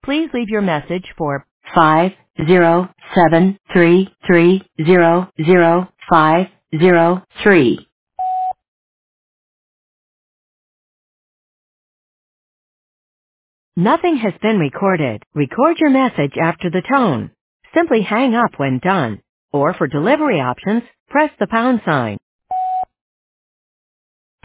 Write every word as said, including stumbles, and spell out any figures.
Please leave your message for five zero seven three three zero zero five zero three. Nothing has been recorded. Record your message after the tone. Simply hang up when done. Or for delivery options, press the pound sign.